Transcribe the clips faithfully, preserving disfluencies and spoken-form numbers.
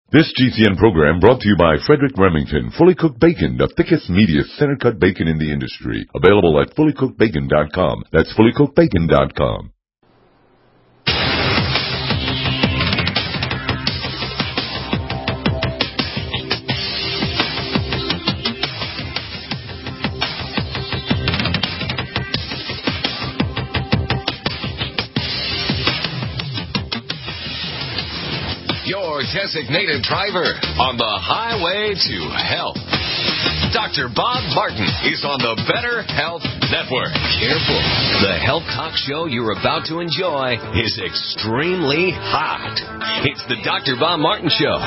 This G C N program brought to you by Frederick Remington, Fully Cooked Bacon, the thickest, meatiest, center-cut bacon in the industry. Available at fully cooked bacon dot com. That's fully cooked bacon dot com. Designated driver on the highway to health. Doctor Bob Martin is on the Better Health Network. Careful. The health talk show you're about to enjoy is extremely hot. It's the Doctor Bob Martin Show.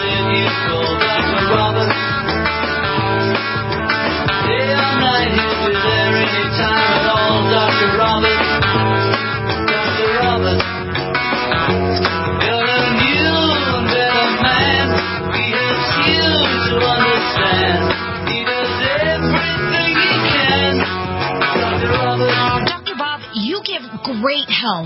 Doctor Bob, you give great help.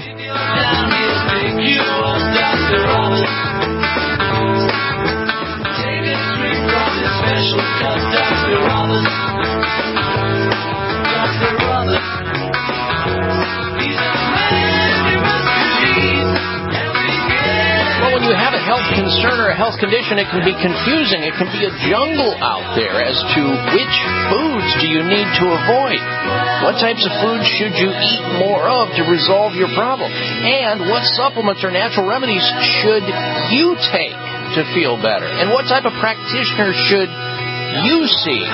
Well, when you have a health concern or a health condition, it can be confusing. It can be a jungle out there as to which foods do you need to avoid. What types of foods should you eat more of to resolve your problem? And what supplements or natural remedies should you take to feel better? And what type of practitioner should you see?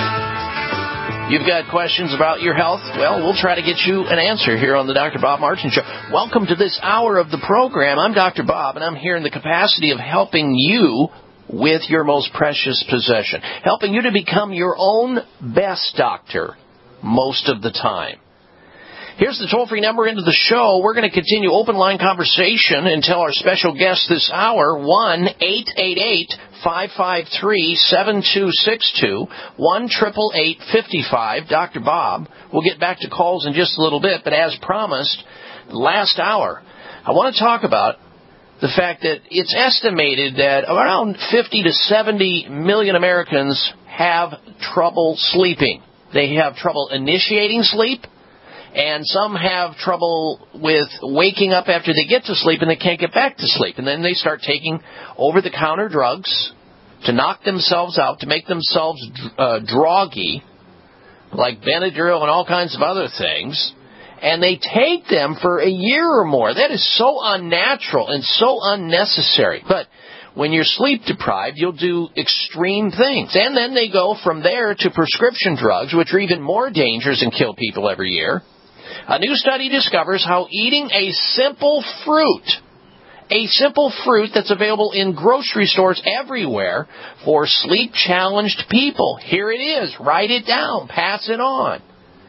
You've got questions about your health? Well, we'll try to get you an answer here on the Doctor Bob Martin Show. Welcome to this hour of the program. I'm Doctor Bob, and I'm here in the capacity of helping you with your most precious possession, helping you to become your own best doctor most of the time. Here's the toll-free number into the show. We're going to continue open-line conversation until our special guest this hour, one eight eight eight, five five three, seven two six two, one eight eight eight, five five, Doctor Bob. We'll get back to calls in just a little bit, but as promised, last hour, I want to talk about the fact that it's estimated that around fifty to seventy million Americans have trouble sleeping. They have trouble initiating sleep, and some have trouble with waking up after they get to sleep and they can't get back to sleep. And then they start taking over-the-counter drugs to knock themselves out, to make themselves uh, droggy, like Benadryl and all kinds of other things. And they take them for a year or more. That is so unnatural and so unnecessary. But when you're sleep deprived, you'll do extreme things. And then they go from there to prescription drugs, which are even more dangerous and kill people every year. A new study discovers how eating a simple fruit, a simple fruit that's available in grocery stores everywhere for sleep-challenged people. Here it is. Write it down. Pass it on.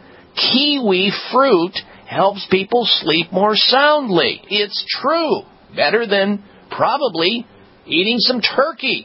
Kiwi fruit helps people sleep more soundly. It's true. Better than probably eating some turkey.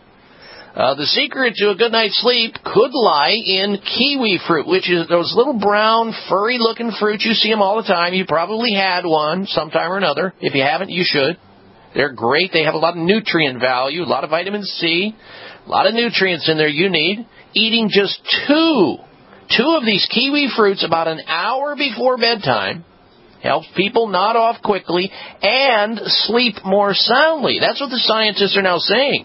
Uh, the secret to a good night's sleep could lie in kiwi fruit, which is those little brown, furry-looking fruits. You see them all the time. You probably had one sometime or another. If you haven't, you should. They're great. They have a lot of nutrient value, a lot of vitamin C, a lot of nutrients in there you need. Eating just two, two of these kiwi fruits about an hour before bedtime helps people nod off quickly and sleep more soundly. That's what the scientists are now saying.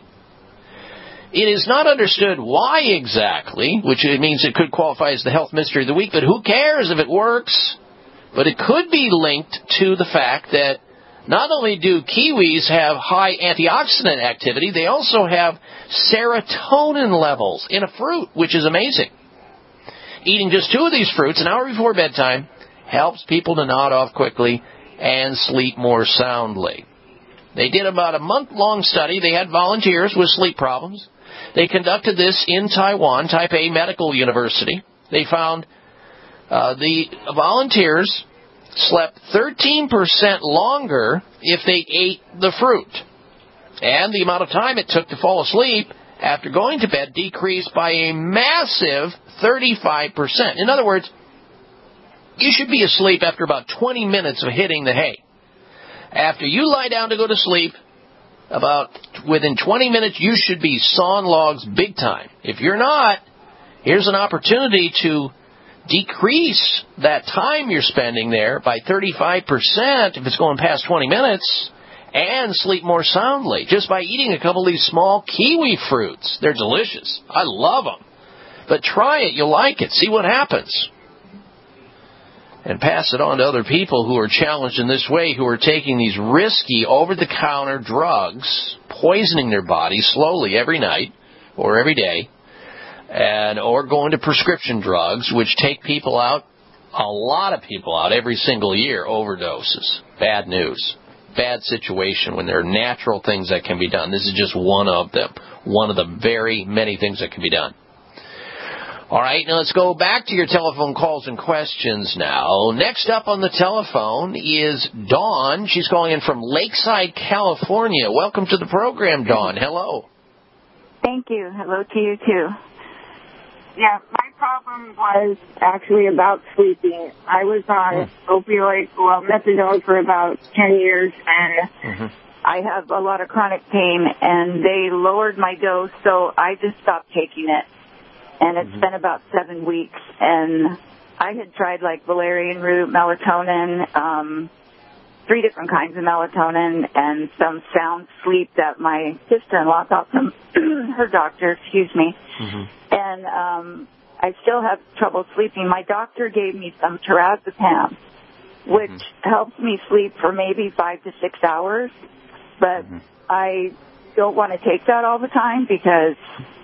It is not understood why exactly, which means it could qualify as the health mystery of the week, but who cares if it works? But it could be linked to the fact that not only do kiwis have high antioxidant activity, they also have serotonin levels in a fruit, which is amazing. Eating just two of these fruits an hour before bedtime helps people to nod off quickly and sleep more soundly. They did about a month-long study. They had volunteers with sleep problems. They conducted this in Taiwan, Taipei Medical University. They found uh, the volunteers slept thirteen percent longer if they ate the fruit. And the amount of time it took to fall asleep after going to bed decreased by a massive thirty-five percent. In other words, you should be asleep after about twenty minutes of hitting the hay. After you lie down to go to sleep, about within twenty minutes, you should be sawing logs big time. If you're not, here's an opportunity to decrease that time you're spending there by thirty-five percent if it's going past twenty minutes, and sleep more soundly just by eating a couple of these small kiwi fruits. They're delicious. I love them. But try it. You'll like it. See what happens. And pass it on to other people who are challenged in this way, who are taking these risky over-the-counter drugs, poisoning their body slowly every night or every day, and or going to prescription drugs, which take people out, a lot of people out every single year, overdoses. Bad news. Bad situation when there are natural things that can be done. This is just one of them. One of the very many things that can be done. All right, now let's go back to your telephone calls and questions now. Next up on the telephone is Dawn. She's calling in from Lakeside, California. Welcome to the program, Dawn. Hello. Thank you. Hello to you, too. Yeah, my problem was actually about sleeping. I was on mm. opioid, well, methadone for about ten years, and mm-hmm. I have a lot of chronic pain, and they lowered my dose, so I just stopped taking it. And it's mm-hmm. been about seven weeks, and I had tried, like, valerian root, melatonin, um, three different kinds of melatonin, and some sound sleep that my sister-in-law got from her doctor, excuse me. Mm-hmm. And um, I still have trouble sleeping. My doctor gave me some Tirazepam, which mm-hmm. helps me sleep for maybe five to six hours, but mm-hmm. I don't want to take that all the time because...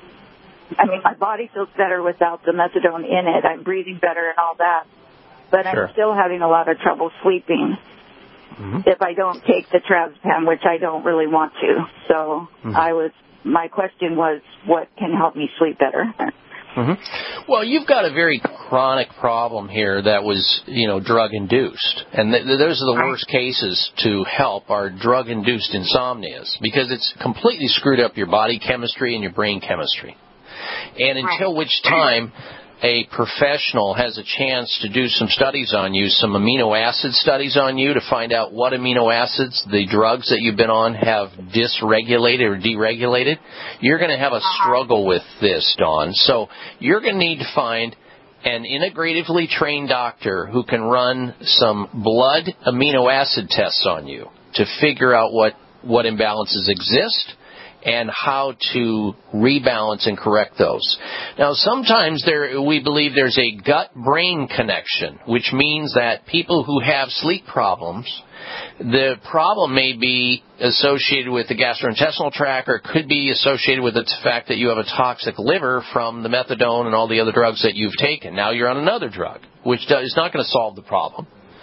I mean, my body feels better without the methadone in it. I'm breathing better and all that. But sure. I'm still having a lot of trouble sleeping mm-hmm. if I don't take the Tirazepam, which I don't really want to. So mm-hmm. I was, my question was, what can help me sleep better? Mm-hmm. Well, you've got a very chronic problem here that was, you know, drug-induced. And th- those are the worst cases to help are drug-induced insomnias because it's completely screwed up your body chemistry and your brain chemistry. And until which time a professional has a chance to do some studies on you, some amino acid studies on you to find out what amino acids the drugs that you've been on have dysregulated or deregulated, you're going to have a struggle with this, Dawn. So you're going to need to find an integratively trained doctor who can run some blood amino acid tests on you to figure out what, what imbalances exist and how to rebalance and correct those. Now, sometimes there, we believe there's a gut-brain connection, which means that people who have sleep problems, the problem may be associated with the gastrointestinal tract, or it could be associated with the fact that you have a toxic liver from the methadone and all the other drugs that you've taken. Now you're on another drug, which is not going to solve the problem,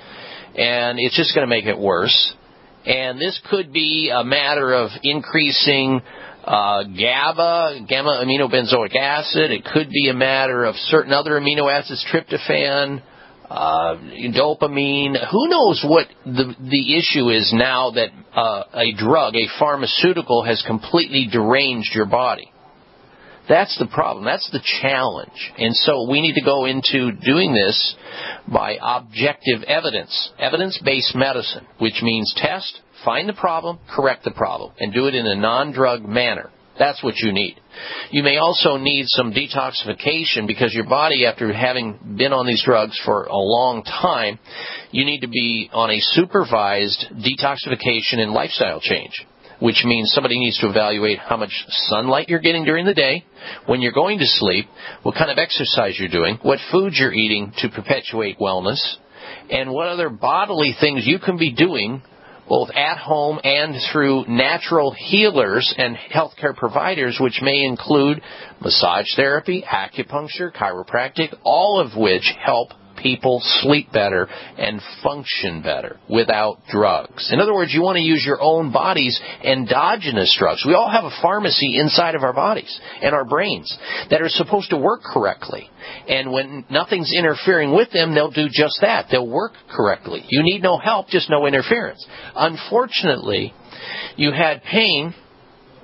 and it's just going to make it worse. And this could be a matter of increasing uh, GABA, gamma-aminobenzoic acid. It could be a matter of certain other amino acids, tryptophan, uh, dopamine. Who knows what the, the issue is now that uh, a drug, a pharmaceutical, has completely deranged your body. That's the problem. That's the challenge. And so we need to go into doing this by objective evidence, evidence-based medicine, which means test, find the problem, correct the problem, and do it in a non-drug manner. That's what you need. You may also need some detoxification because your body, after having been on these drugs for a long time, you need to be on a supervised detoxification and lifestyle change, which means somebody needs to evaluate how much sunlight you're getting during the day, when you're going to sleep, what kind of exercise you're doing, what foods you're eating to perpetuate wellness, and what other bodily things you can be doing both at home and through natural healers and healthcare providers, which may include massage therapy, acupuncture, chiropractic, all of which help people sleep better and function better without drugs. In other words, you want to use your own body's endogenous drugs. We all have a pharmacy inside of our bodies and our brains that are supposed to work correctly. And when nothing's interfering with them, they'll do just that. They'll work correctly. You need no help, just no interference. Unfortunately, you had pain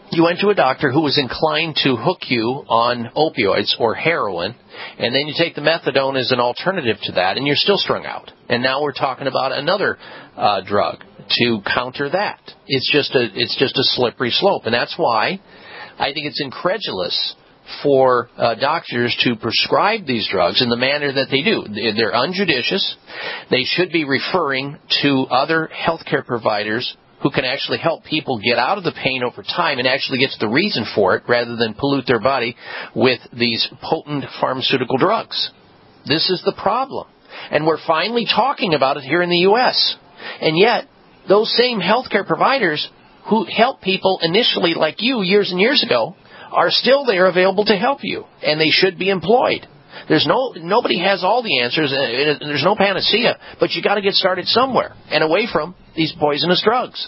you went to a doctor who was inclined to hook you on opioids or heroin, and then you take the methadone as an alternative to that, and you're still strung out. And now we're talking about another uh, drug to counter that. It's just a it's just a slippery slope, and that's why I think it's incredulous for uh, doctors to prescribe these drugs in the manner that they do. They're unjudicious. They should be referring to other healthcare providers who can actually help people get out of the pain over time and actually get to the reason for it rather than pollute their body with these potent pharmaceutical drugs. This is the problem. And we're finally talking about it here in the U S. And yet, those same healthcare providers who helped people initially like you years and years ago are still there available to help you, and they should be employed. There's no nobody has all the answers. There's no panacea, but you got to get started somewhere and away from these poisonous drugs.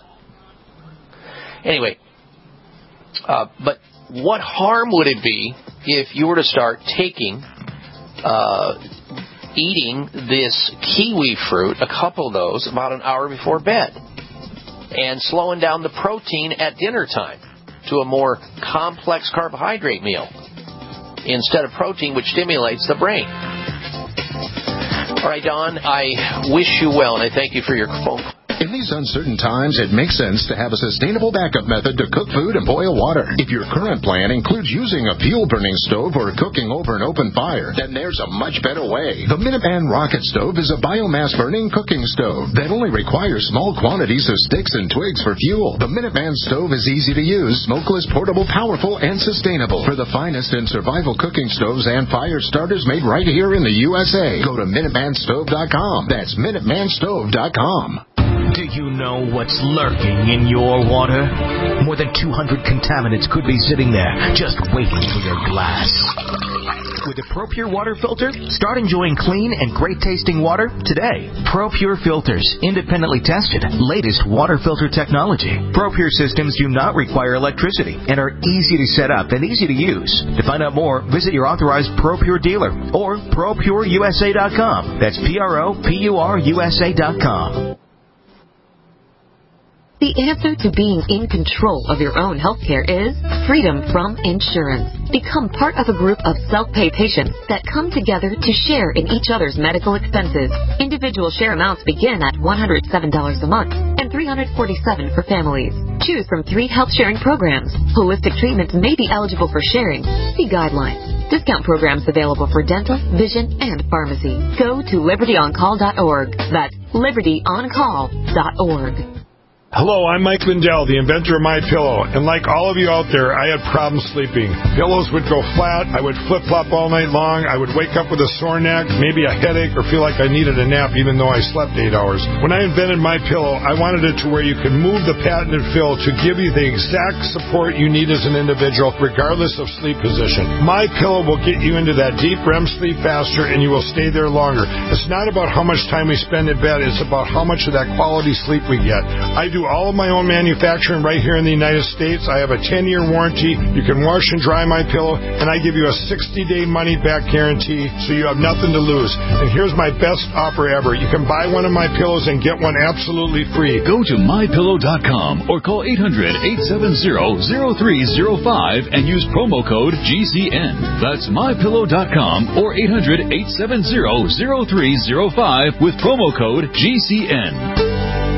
Anyway, uh, but what harm would it be if you were to start taking, uh, eating this kiwi fruit, a couple of those, about an hour before bed, and slowing down the protein at dinner time to a more complex carbohydrate meal instead of protein, which stimulates the brain. All right, Don, I wish you well, and I thank you for your phone call. In these uncertain times, it makes sense to have a sustainable backup method to cook food and boil water. If your current plan includes using a fuel-burning stove or cooking over an open fire, then there's a much better way. The Minuteman Rocket Stove is a biomass-burning cooking stove that only requires small quantities of sticks and twigs for fuel. The Minuteman Stove is easy to use, smokeless, portable, powerful, and sustainable. For the finest in survival cooking stoves and fire starters made right here in the U S A, go to Minuteman Stove dot com. That's Minuteman Stove dot com. Do you know what's lurking in your water? More than two hundred contaminants could be sitting there, just waiting for your glass. With a ProPure water filter, start enjoying clean and great-tasting water today. ProPure filters, independently tested, latest water filter technology. ProPure systems do not require electricity and are easy to set up and easy to use. To find out more, visit your authorized ProPure dealer or Pro Pure U S A dot com. That's P R O P U R U S A dot com. The answer to being in control of your own healthcare is freedom from insurance. Become part of a group of self-pay patients that come together to share in each other's medical expenses. Individual share amounts begin at one hundred seven dollars a month and three hundred forty-seven dollars for families. Choose from three health sharing programs. Holistic treatments may be eligible for sharing. See guidelines. Discount programs available for dental, vision, and pharmacy. Go to liberty on call dot org. That's liberty on call dot org. Hello, I'm Mike Lindell, the inventor of MyPillow, and like all of you out there, I had problems sleeping. Pillows would go flat, I would flip-flop all night long, I would wake up with a sore neck, maybe a headache, or feel like I needed a nap even though I slept eight hours. When I invented MyPillow, I wanted it to where you could move the patented fill to give you the exact support you need as an individual, regardless of sleep position. MyPillow will get you into that deep R E M sleep faster, and you will stay there longer. It's not about how much time we spend in bed, it's about how much of that quality sleep we get. I do all of my own manufacturing right here in the United States. I have a ten-year warranty. You can wash and dry my pillow, and I give you a sixty-day money-back guarantee, so you have nothing to lose. And here's my best offer ever. You can buy one of my pillows and get one absolutely free. Go to my pillow dot com or call eight hundred, eight seven zero, zero three zero five and use promo code G C N. That's my pillow dot com or eight hundred, eight seven zero, zero three zero five with promo code G C N.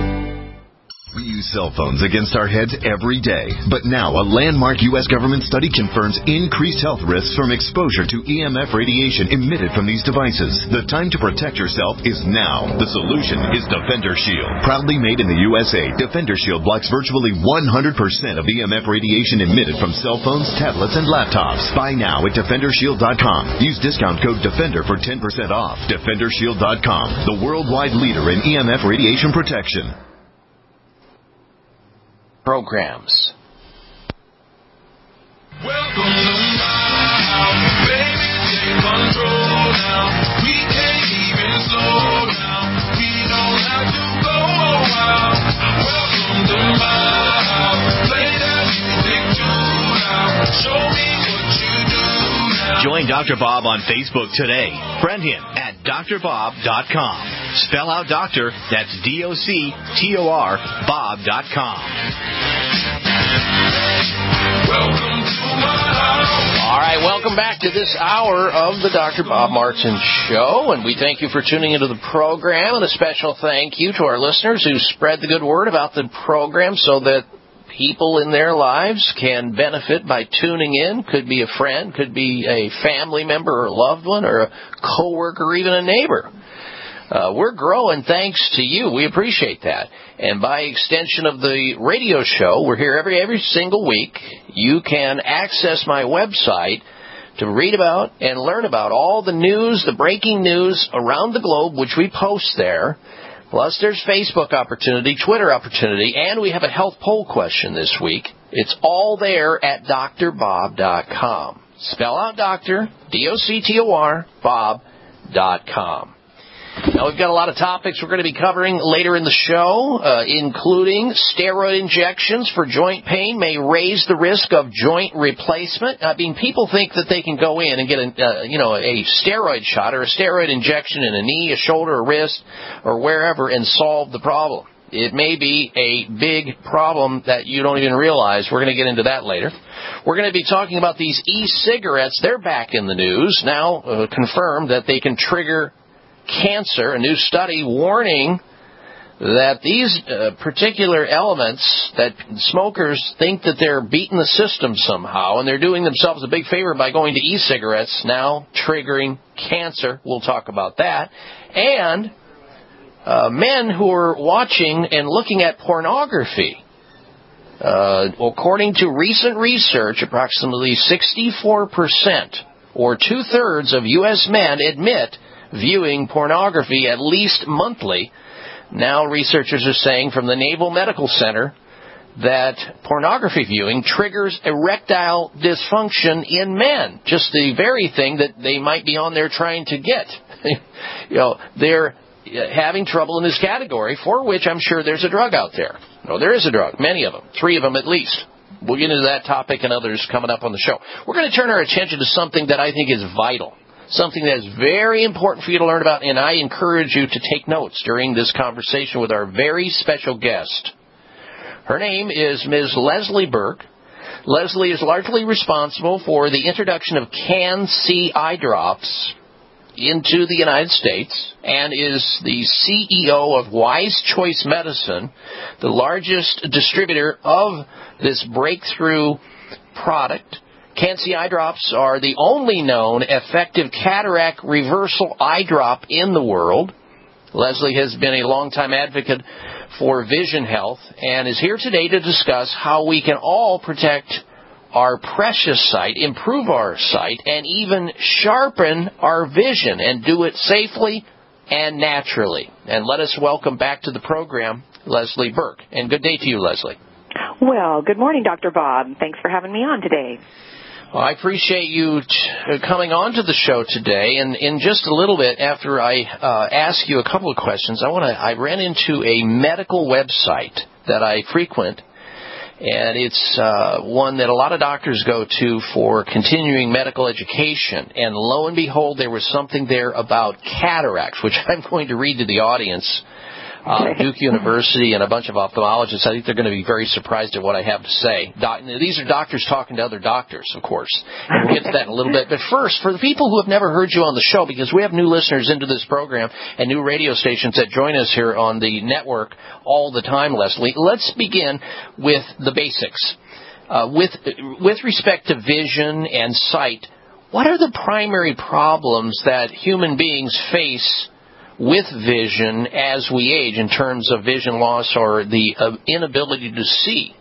We use cell phones against our heads every day. But now a landmark U S government study confirms increased health risks from exposure to E M F radiation emitted from these devices. The time to protect yourself is now. The solution is Defender Shield. Proudly made in the U S A, Defender Shield blocks virtually one hundred percent of E M F radiation emitted from cell phones, tablets, and laptops. Buy now at Defender Shield dot com. Use discount code DEFENDER for ten percent off. Defender Shield dot com, the worldwide leader in E M F radiation protection. Programs. Welcome to my house, baby, take control now. We can't even slow down. We don't have to go out. Welcome to my house, play that music too loud. Show me what you do now. Join Doctor Bob on Facebook today. Friend him at Dr Bob dot com. Spell out doctor, that's D O C T O R, Bob dot com. Welcome to my house. All right, welcome back to this hour of the Doctor Bob Martin Show, and we thank you for tuning into the program, and a special thank you to our listeners who spread the good word about the program so that people in their lives can benefit by tuning in. Could be a friend, could be a family member or a loved one or a coworker or even a neighbor. Uh, we're growing thanks to you. We appreciate that. And by extension of the radio show, we're here every every single week. You can access my website to read about and learn about all the news, the breaking news around the globe, which we post there. Plus, there's Facebook opportunity, Twitter opportunity, and we have a health poll question this week. It's all there at D R bob dot com. Spell out doctor, D O C T O R, bob dot com. Now, we've got a lot of topics we're going to be covering later in the show, uh, including steroid injections for joint pain may raise the risk of joint replacement. I mean, people think that they can go in and get a, uh, you know, a steroid shot or a steroid injection in a knee, a shoulder, a wrist, or wherever and solve the problem. It may be a big problem that you don't even realize. We're going to get into that later. We're going to be talking about these e-cigarettes. They're back in the news now, uh, confirmed that they can trigger cancer. A new study warning that these uh, particular elements that smokers think that they're beating the system somehow, and they're doing themselves a big favor by going to e-cigarettes, now triggering cancer. We'll talk about that. And uh, men who are watching and looking at pornography. Uh, according to recent research, approximately sixty-four percent or two-thirds of U S men admit viewing pornography at least monthly. Now researchers are saying from the Naval Medical Center that pornography viewing triggers erectile dysfunction in men. Just the very thing that they might be on there trying to get. You know, they're having trouble in this category, for which I'm sure there's a drug out there. No, there is a drug, many of them, three of them at least. We'll get into that topic and others coming up on the show. We're going to turn our attention to something that I think is vital. Something that is very important for you to learn about, and I encourage you to take notes during this conversation with our very special guest. Her name is Miz Leslie Burke. Leslie is largely responsible for the introduction of Can-C eye drops into the United States and is the C E O of Wise Choice Medicine, the largest distributor of this breakthrough product. Can-C eye drops are the only known effective cataract reversal eye drop in the world. Leslie has been a longtime advocate for vision health and is here today to discuss how we can all protect our precious sight, improve our sight, and even sharpen our vision and do it safely and naturally. And let us welcome back to the program Leslie Burke. And good day to you, Leslie. Well, good morning, Doctor Bob. Thanks for having me on today. Well, I appreciate you t- coming on to the show today, and in just a little bit after I uh, ask you a couple of questions, I want to. I ran into a medical website that I frequent, and it's uh, one that a lot of doctors go to for continuing medical education. And lo and behold, there was something there about cataracts, which I'm going to read to the audience. Uh, Duke University and a bunch of ophthalmologists. I think they're going to be very surprised at what I have to say. Doc- these are doctors talking to other doctors, of course. And we'll get to that in a little bit. But first, for the people who have never heard you on the show, because we have new listeners into this program and new radio stations that join us here on the network all the time, Leslie, let's begin with the basics. Uh, with with respect to vision and sight, what are the primary problems that human beings face with vision as we age in terms of vision loss or the uh, inability to see?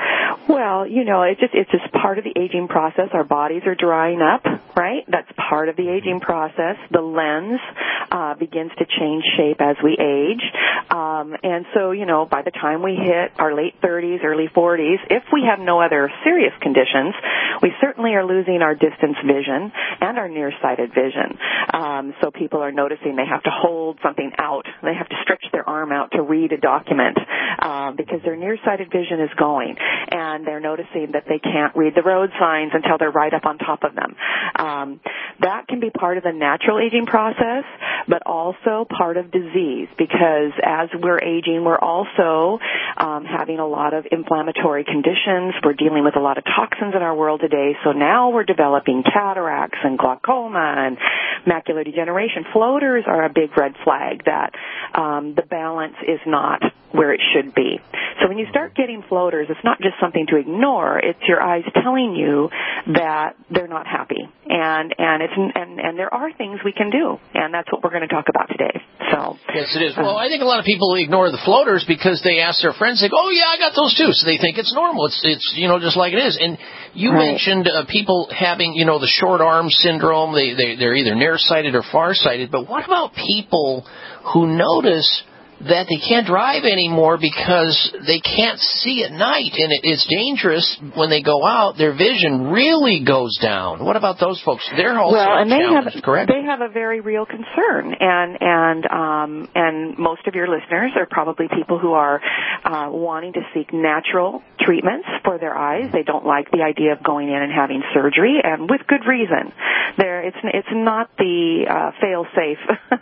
Well, you know, it's just it's just part of the aging process. Our bodies are drying up, right? That's part of the aging process. The lens uh, begins to change shape as we age. Um, and so, you know, by the time we hit our late thirties, early forties, if we have no other serious conditions, we certainly are losing our distance vision and our nearsighted vision. Um, so people are noticing they have to hold something out. They have to stretch their arm out to read a document um, because their nearsighted vision is going. And they're noticing that they can't read the road signs until they're right up on top of them. Um, that can be part of the natural aging process, but also part of disease, because as we're aging, we're also um, having a lot of inflammatory conditions. We're dealing with a lot of toxins in our world today, so now we're developing cataracts and glaucoma and macular degeneration. Floaters are a big red flag that um, the balance is not where it should be. So when you start getting floaters, it's not just something to ignore. It's your eyes telling you that they're not happy, and and it's and and there are things we can do, and that's what we're going to talk about today. So yes, it is. Well, I think a lot of people ignore the floaters because they ask their friends, like, "Oh yeah, I got those too," so they think it's normal. It's it's you know just like it is. And you right. mentioned uh, people having you know the short arm syndrome. They they they're either nearsighted or farsighted. But what about people who notice that they can't drive anymore because they can't see at night, and it, it's dangerous when they go out. Their vision really goes down. What about those folks? They're also well, and they have correct? They have a very real concern, and and um, and most of your listeners are probably people who are uh, wanting to seek natural treatments for their eyes. They don't like the idea of going in and having surgery, and with good reason. There, it's it's not the uh, fail-safe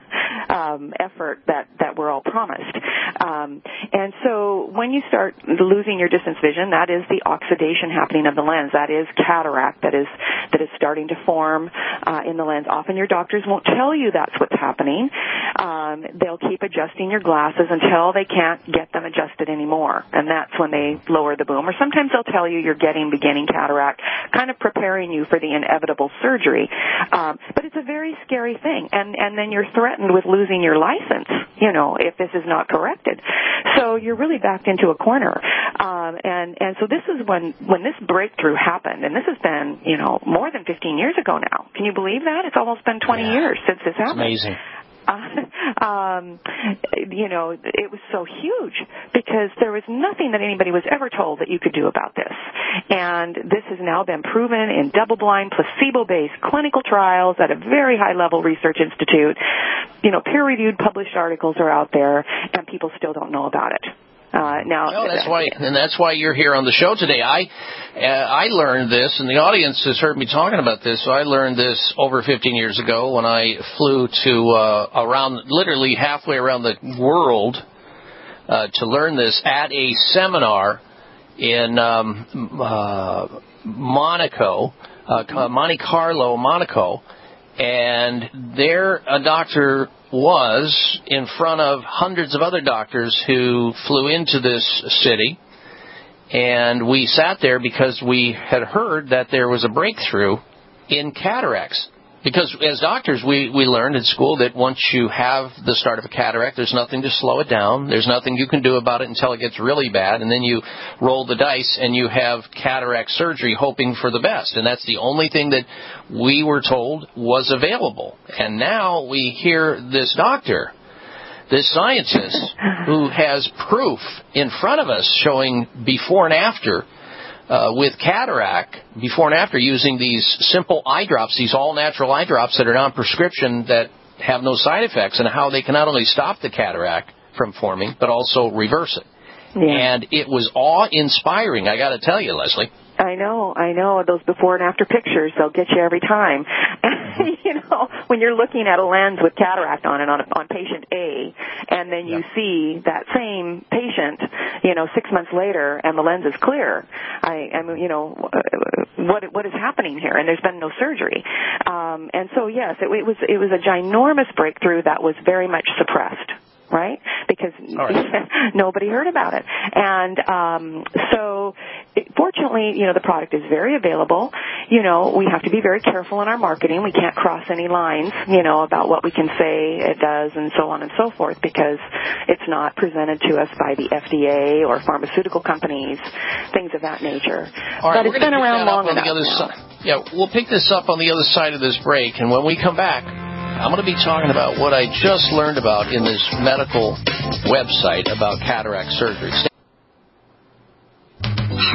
um, effort that that we're all promised. Um, and so when you start losing your distance vision, that is the oxidation happening of the lens. That is cataract that is that is starting to form uh, in the lens. Often your doctors won't tell you that's what's happening. Um, they'll keep adjusting your glasses until they can't get them adjusted anymore, and that's when they lower the boom. Or sometimes they'll tell you you're getting beginning cataract, kind of preparing you for the inevitable surgery. Um, but it's a very scary thing, and and then you're threatened with losing your license, you know, if this is not corrected. So you're really backed into a corner. Um, and, and so this is when, when this breakthrough happened, and this has been, you know, more than fifteen years ago now. Can you believe that? It's almost been twenty yeah. years since this happened. It's amazing. Uh, um, you know, it was so huge because there was nothing that anybody was ever told that you could do about this. And this has now been proven in double-blind, placebo-based clinical trials at a very high-level research institute. You know, peer-reviewed, published articles are out there, and people still don't know about it. Uh, now, no, that's why, and that's why you're here on the show today. I, uh, I learned this, and the audience has heard me talking about this. So I learned this over fifteen years ago when I flew to uh, around, literally halfway around the world, uh, to learn this at a seminar in um, uh, Monaco, uh, Monte Carlo, Monaco, and there a doctor was in front of hundreds of other doctors who flew into this city, and we sat there because we had heard that there was a breakthrough in cataracts. Because as doctors, we, we learned in school that once you have the start of a cataract, there's nothing to slow it down. There's nothing you can do about it until it gets really bad, and then you roll the dice and you have cataract surgery hoping for the best. And that's the only thing that we were told was available. And now we hear this doctor, this scientist, who has proof in front of us showing before and after Uh, with cataract, before and after, using these simple eye drops, these all-natural eye drops that are non-prescription that have no side effects, and how they can not only stop the cataract from forming, but also reverse it. Yeah. And it was awe-inspiring, I got to tell you, Leslie. I know, I know. Those before and after pictures, they'll get you every time. You know, when you're looking at a lens with cataract on it on, on patient A, and then you yeah. see that same patient, you know, six months later, and the lens is clear. I, I mean, you know, what what is happening here? And there's been no surgery. Um, and so, yes, it, it was it was a ginormous breakthrough that was very much suppressed. Right? Because right. nobody heard about it. And um, so, it, fortunately, you know, the product is very available. You know, we have to be very careful in our marketing. We can't cross any lines, you know, about what we can say it does and so on and so forth, because it's not presented to us by the F D A or pharmaceutical companies, things of that nature. All right, but it's been around long enough now. Yeah, we'll pick this up on the other side of this break, and when we come back, I'm going to be talking about what I just learned about in this medical website about cataract surgery.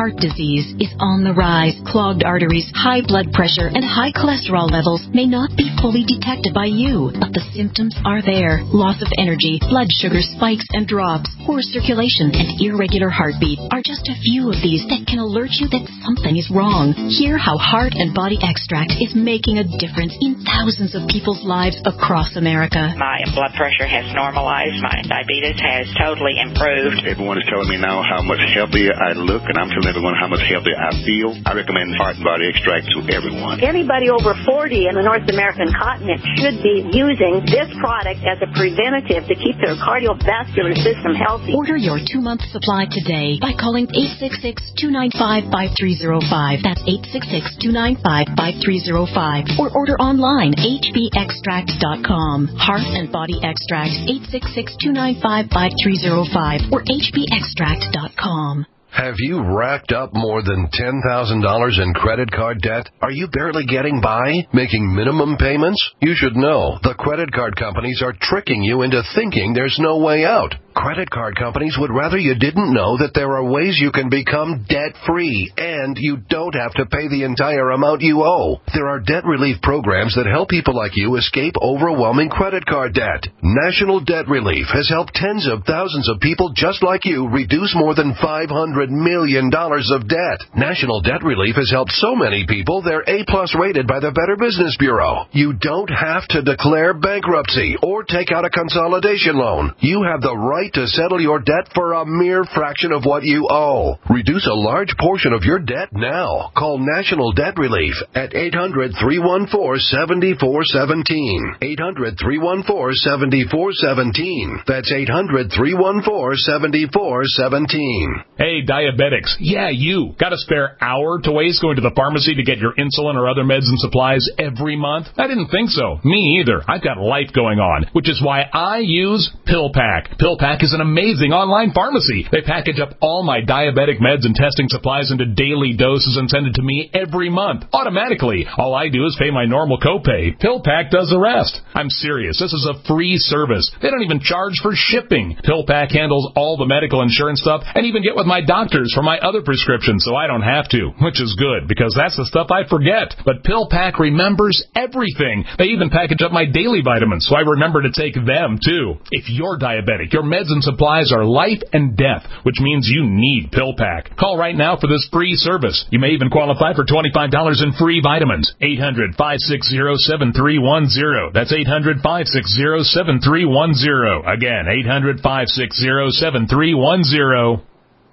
heart disease is on the rise. Clogged arteries, high blood pressure, and high cholesterol levels may not be fully detected by you, but the symptoms are there. Loss of energy, blood sugar spikes and drops, poor circulation, and irregular heartbeat are just a few of these that can alert you that something is wrong. Hear how Heart and Body Extract is making a difference in thousands of people's lives across America. My blood pressure has normalized. My diabetes has totally improved. Everyone is telling me now how much healthier I look, and I'm telling everyone how much healthier I feel. I recommend Heart and Body Extract to everyone. Anybody over forty in the North American continent should be using this product as a preventative to keep their cardiovascular system healthy. Order your two-month supply today by calling eight six six, two nine five, five three zero five. That's eight six six, two nine five, five three zero five. Or order online, h b extract dot com. Heart and Body Extract, eight six six, two nine five, five three zero five or h b extract dot com. Have you racked up more than ten thousand dollars in credit card debt? Are you barely getting by, making minimum payments? You should know the credit card companies are tricking you into thinking there's no way out. Credit card companies would rather you didn't know that there are ways you can become debt-free, and you don't have to pay the entire amount you owe. There are debt relief programs that help people like you escape overwhelming credit card debt. National Debt Relief has helped tens of thousands of people just like you reduce more than five hundred million dollars of debt. National Debt Relief has helped so many people they're A-plus rated by the Better Business Bureau. You don't have to declare bankruptcy or take out a consolidation loan. You have the right to settle your debt for a mere fraction of what you owe. Reduce a large portion of your debt now. Call National Debt Relief at eight hundred, three one four, seven four one seven. eight hundred, three one four, seven four one seven. That's eight hundred, three one four, seven four one seven. Hey, diabetics. Yeah, you. Got a spare hour to waste going to the pharmacy to get your insulin or other meds and supplies every month? I didn't think so. Me either. I've got life going on, which is why I use PillPack. PillPack is an amazing online pharmacy. They package up all my diabetic meds and testing supplies into daily doses and send it to me every month, automatically. All I do is pay my normal copay. PillPack does the rest. I'm serious. This is a free service. They don't even charge for shipping. PillPack handles all the medical insurance stuff and even get with my doctors for my other prescriptions so I don't have to, which is good because that's the stuff I forget. But PillPack remembers everything. They even package up my daily vitamins so I remember to take them too. If you're diabetic, your meds and supplies are life and death, which means you need PillPack. Call right now for this free service. You may even qualify for twenty-five dollars in free vitamins. eight hundred, five six zero, seven three one zero. That's eight hundred, five six zero, seven three one zero. Again, eight hundred, five six zero, seven three one zero.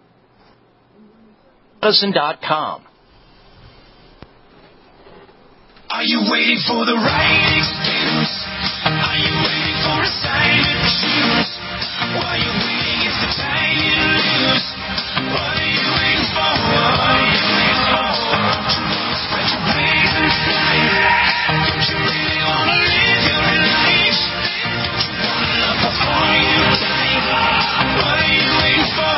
medicine dot com. Are you waiting for the right excuse? Are you waiting for a sign to choose? While you're waiting, it's the time you lose. What are you waiting for? What are you waiting for? Spread your wings and fly. Don't you really want to live your life? Don't you want to love before you die? What are you waiting for?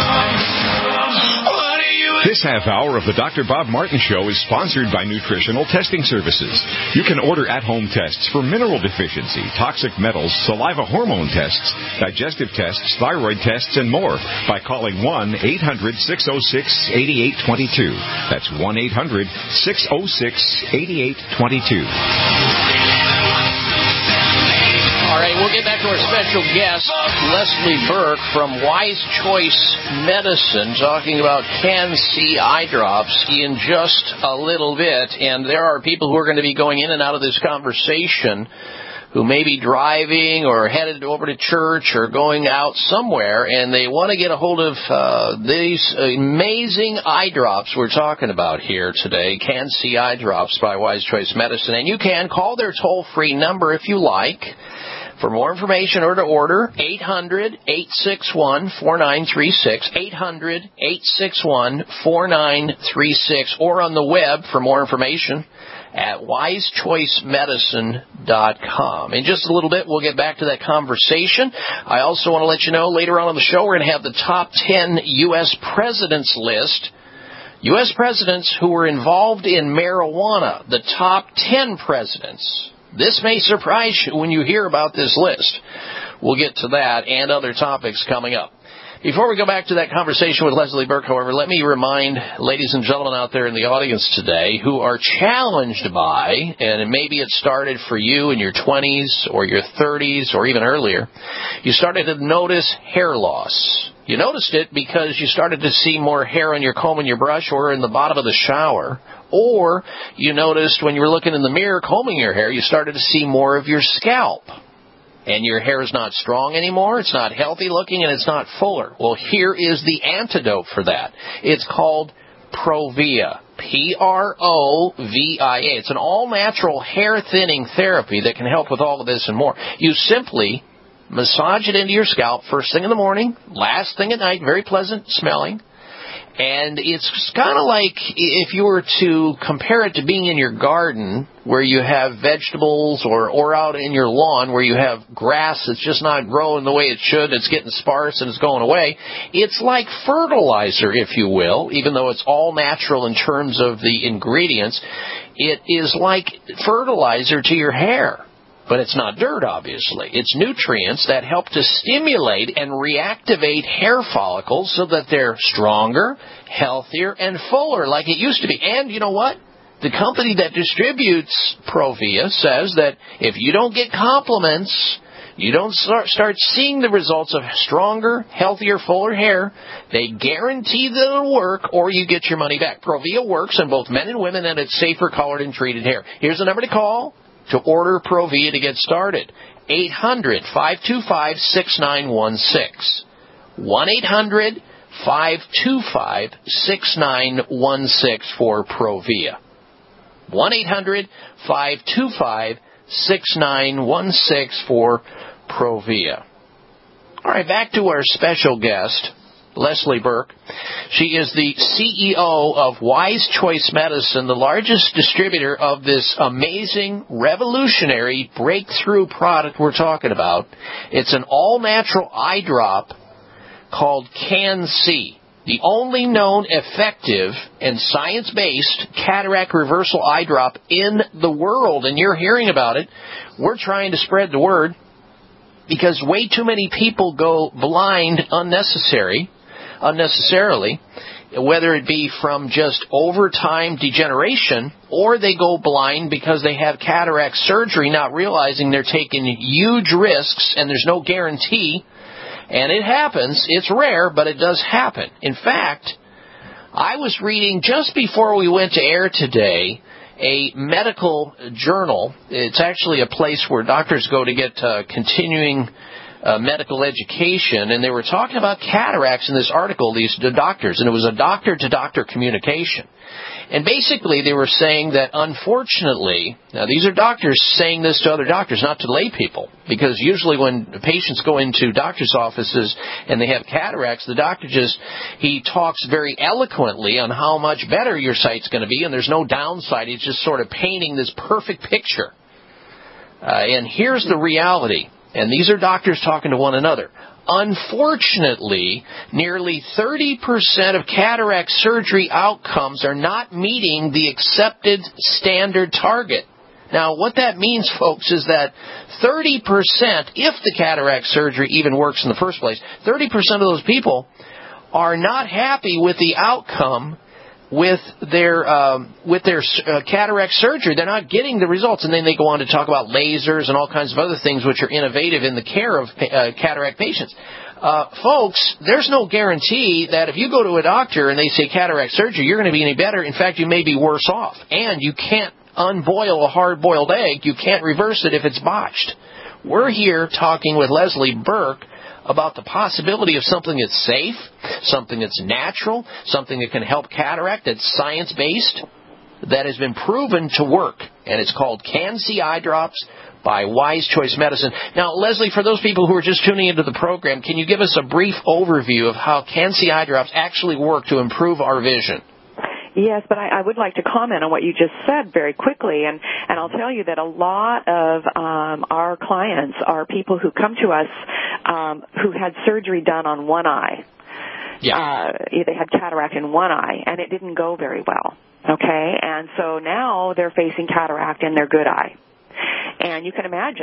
This half hour of the Doctor Bob Martin Show is sponsored by Nutritional Testing Services. You can order at-home tests for mineral deficiency, toxic metals, saliva hormone tests, digestive tests, thyroid tests, and more by calling one eight hundred, six oh six, eight eight two two. That's one eight hundred, six oh six, eight eight two two. All right, we'll get back to our special guest, Leslie Burke from Wise Choice Medicine, talking about Can-C eye drops in just a little bit. And there are people who are going to be going in and out of this conversation who may be driving or headed over to church or going out somewhere, and they want to get a hold of uh, these amazing eye drops we're talking about here today, Can-C eye drops by Wise Choice Medicine. And you can call their toll-free number if you like. For more information or to order, eight hundred, eight six one, four nine three six, eight hundred, eight six one, four nine three six, or on the web for more information at wise choice medicine dot com. In just a little bit, we'll get back to that conversation. I also want to let you know later on in the show, we're going to have the top ten U S presidents list. U S presidents who were involved in marijuana, the top ten presidents. This may surprise you when you hear about this list. We'll get to that and other topics coming up. Before we go back to that conversation with Leslie Burke, however, let me remind ladies and gentlemen out there in the audience today who are challenged by, and maybe it started for you in your twenties or your thirties or even earlier, you started to notice hair loss. You noticed it because you started to see more hair on your comb and your brush or in the bottom of the shower. Or you noticed when you were looking in the mirror combing your hair, you started to see more of your scalp. And your hair is not strong anymore, it's not healthy looking, and it's not fuller. Well, here is the antidote for that. It's called Provia. P R O V I A. It's an all-natural hair thinning therapy that can help with all of this and more. You simply massage it into your scalp first thing in the morning, last thing at night, very pleasant smelling. And it's kind of like if you were to compare it to being in your garden where you have vegetables or, or out in your lawn where you have grass that's just not growing the way it should, it's getting sparse and it's going away. It's like fertilizer, if you will, even though it's all natural in terms of the ingredients. It is like fertilizer to your hair. But it's not dirt, obviously. It's nutrients that help to stimulate and reactivate hair follicles so that they're stronger, healthier, and fuller like it used to be. And you know what? The company that distributes Provia says that if you don't get compliments, you don't start, start seeing the results of stronger, healthier, fuller hair, they guarantee that it'll work or you get your money back. Provia works on both men and women, and it's safer colored and treated hair. Here's the number to call to order Provia to get started. eight hundred, five two five, six nine one six. one eight hundred, five two five, six nine one six for Provia. one eight hundred, five two five, six nine one six for Provia. All right, back to our special guest, Leslie Burke. She is the C E O of Wise Choice Medicine, the largest distributor of this amazing, revolutionary, breakthrough product we're talking about. It's an all-natural eye drop called Can-C, the only known effective and science-based cataract reversal eye drop in the world. And you're hearing about it. We're trying to spread the word because way too many people go blind unnecessary. unnecessarily, whether it be from just overtime degeneration or they go blind because they have cataract surgery, not realizing they're taking huge risks and there's no guarantee. And it happens. It's rare, but it does happen. In fact, I was reading just before we went to air today a medical journal. It's actually a place where doctors go to get uh, continuing Uh, medical education, and they were talking about cataracts in this article, these the doctors, and it was a doctor-to-doctor communication. And basically they were saying that unfortunately, now these are doctors saying this to other doctors, not to lay people, because usually when patients go into doctor's offices and they have cataracts, the doctor just, he talks very eloquently on how much better your sight's going to be, and there's no downside. He's just sort of painting this perfect picture. Uh, and here's the reality. And these are doctors talking to one another. Unfortunately, nearly thirty percent of cataract surgery outcomes are not meeting the accepted standard target. Now, what that means, folks, is that thirty percent, if the cataract surgery even works in the first place, thirty percent of those people are not happy with the outcome with their um, with their uh, cataract surgery. They're not getting the results. And then they go on to talk about lasers and all kinds of other things which are innovative in the care of uh, cataract patients. Uh, folks, there's no guarantee that if you go to a doctor and they say cataract surgery, you're going to be any better. In fact, you may be worse off. And you can't unboil a hard-boiled egg. You can't reverse it if it's botched. We're here talking with Leslie Burke about the possibility of something that's safe, something that's natural, something that can help cataract, that's science-based, that has been proven to work. And it's called Can-C Eye Drops by Wise Choice Medicine. Now, Leslie, for those people who are just tuning into the program, can you give us a brief overview of how Can-C Eye Drops actually work to improve our vision? Yes, but I, I would like to comment on what you just said very quickly, and, and I'll tell you that a lot of um, our clients are people who come to us um, who had surgery done on one eye. Yeah. Uh, they had cataract in one eye, and it didn't go very well, okay? And so now they're facing cataract in their good eye. And you can imagine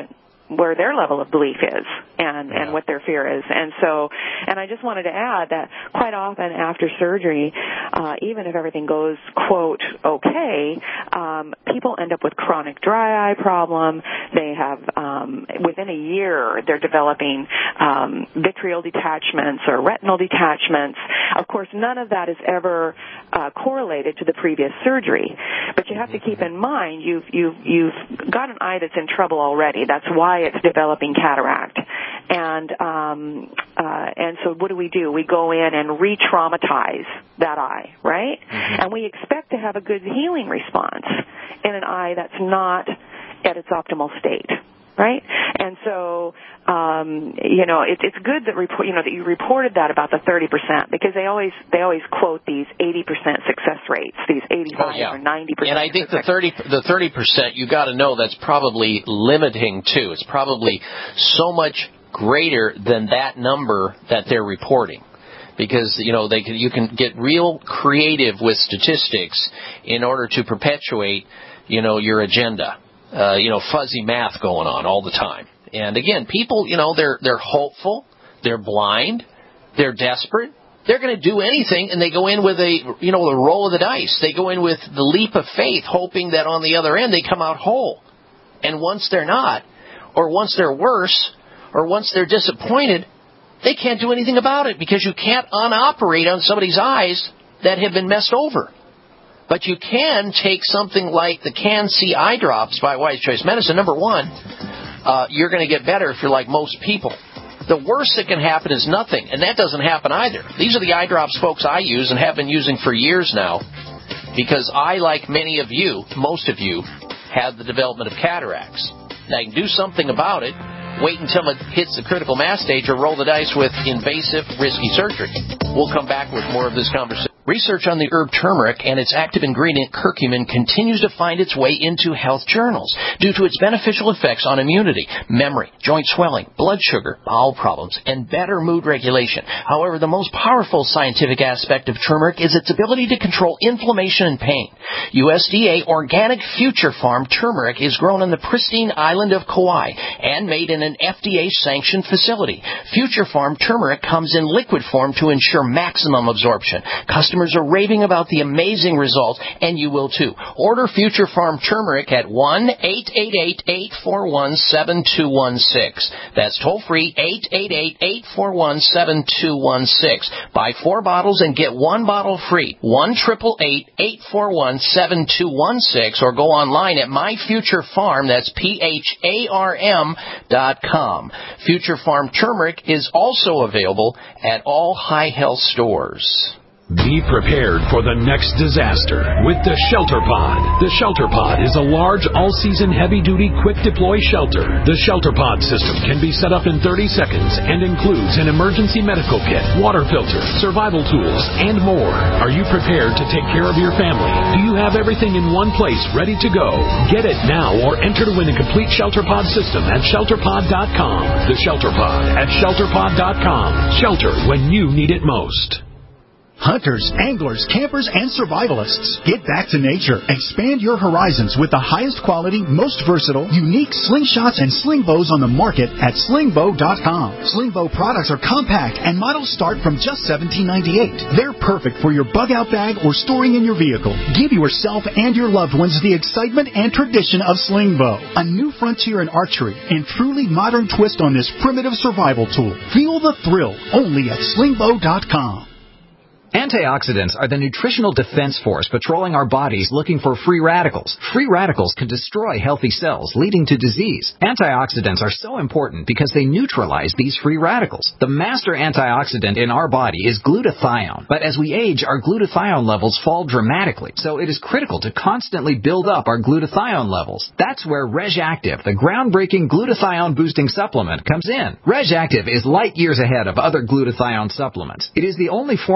where their level of belief is and, and what their fear is. And so, and I just wanted to add that quite often after surgery, uh, even if everything goes, quote, okay, um, people end up with chronic dry eye problem. They have, um, within a year, they're developing um, vitreal detachments or retinal detachments. Of course, none of that is ever uh, correlated to the previous surgery. But you have to keep in mind, you've, you've, you've got an eye that's in trouble already. That's why it's developing cataract. And um, uh, and so what do we do? We go in and re-traumatize that eye, right? Mm-hmm. And we expect to have a good healing response in an eye that's not at its optimal state. Right, and so um, you know it, it's good that report you know that you reported that about the thirty percent, because they always they always quote these eighty percent success rates, these eighty-five oh, yeah. or ninety percent. And I think the thirty the thirty percent you got to know that's probably limiting too. It's probably so much greater than that number that they're reporting. Because, you know, they can, you can get real creative with statistics in order to perpetuate, you know, your agenda. Uh, you know, fuzzy math going on all the time. And again, people, you know, they're they're hopeful, they're blind, they're desperate. They're going to do anything, and they go in with a, you know, a roll of the dice. They go in with the leap of faith, hoping that on the other end they come out whole. And once they're not, or once they're worse, or once they're disappointed, they can't do anything about it, because you can't unoperate on somebody's eyes that have been messed over. But you can take something like the Can-C eye drops by Wise Choice Medicine. Number one, uh, you're going to get better if you're like most people. The worst that can happen is nothing, and that doesn't happen either. These are the eye drops, folks, I use and have been using for years now, because I, like many of you, most of you, have the development of cataracts. Now, you can do something about it. Wait until it hits the critical mass stage, or roll the dice with invasive, risky surgery. We'll come back with more of this conversation. Research on the herb turmeric and its active ingredient curcumin continues to find its way into health journals due to its beneficial effects on immunity, memory, joint swelling, blood sugar, bowel problems, and better mood regulation. However, the most powerful scientific aspect of turmeric is its ability to control inflammation and pain. U S D A organic Future Farm turmeric is grown on the pristine island of Kauai and made in an F D A-sanctioned facility. Future Farm turmeric comes in liquid form to ensure maximum absorption. Customers are raving about the amazing results, and you will too. Order Future Farm turmeric at one eight eight eight, eight four one, seven two one six. That's toll free, eight eight eight, eight four one, seven two one six. Buy four bottles and get one bottle free. one eight eight eight, eight four one, seven two one six, or go online at My Future Farm, that's P H A R M dot com. Future Farm turmeric is also available at all High Health stores. Be prepared for the next disaster with the Shelter Pod. The Shelter Pod is a large, all-season, heavy-duty, quick-deploy shelter. The Shelter Pod system can be set up in thirty seconds and includes an emergency medical kit, water filter, survival tools, and more. Are you prepared to take care of your family? Do you have everything in one place ready to go? Get it now or enter to win a complete Shelter Pod system at shelter pod dot com. The Shelter Pod at shelter pod dot com. Shelter when you need it most. Hunters, anglers, campers, and survivalists, get back to nature. Expand your horizons with the highest quality, most versatile, unique slingshots and sling bows on the market at sling bow dot com. Sling bow products are compact and models start from just seventeen ninety-eight. They're perfect for your bug out bag or storing in your vehicle. Give yourself and your loved ones the excitement and tradition of sling bow, a new frontier in archery and truly modern twist on this primitive survival tool. Feel the thrill only at sling bow dot com. Antioxidants are the nutritional defense force patrolling our bodies looking for free radicals. Free radicals can destroy healthy cells, leading to disease. Antioxidants are so important because they neutralize these free radicals. The master antioxidant in our body is glutathione, but as we age, our glutathione levels fall dramatically, so it is critical to constantly build up our glutathione levels. That's where RegActive, the groundbreaking glutathione-boosting supplement, comes in. RegActive is light years ahead of other glutathione supplements. It is the only formula that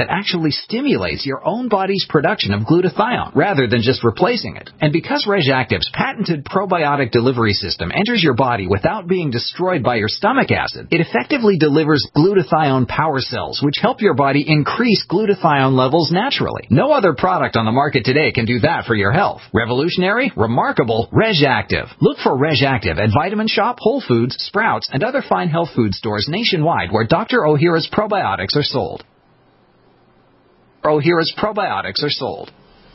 that actually stimulates your own body's production of glutathione rather than just replacing it. And because RegActive's patented probiotic delivery system enters your body without being destroyed by your stomach acid, it effectively delivers glutathione power cells, which help your body increase glutathione levels naturally. No other product on the market today can do that for your health. Revolutionary, remarkable, RegActive. Look for RegActive at Vitamin Shop, Whole Foods, Sprouts, and other fine health food stores nationwide where Doctor Ohhira's probiotics are sold. Ohhira's probiotics are sold.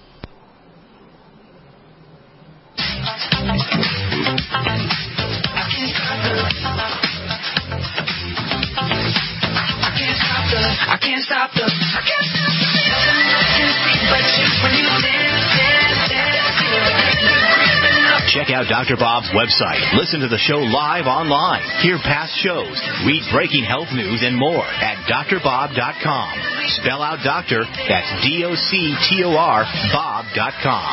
I can't stop the, I can't stop the feeling. I can't see but you when you dance, dance, dance. Creeping up. Check out Doctor Bob's website. Listen to the show live online. Hear past shows. Read breaking health news and more at D R bob dot com. Spell out doctor, that's D O C T O R, bob dot com.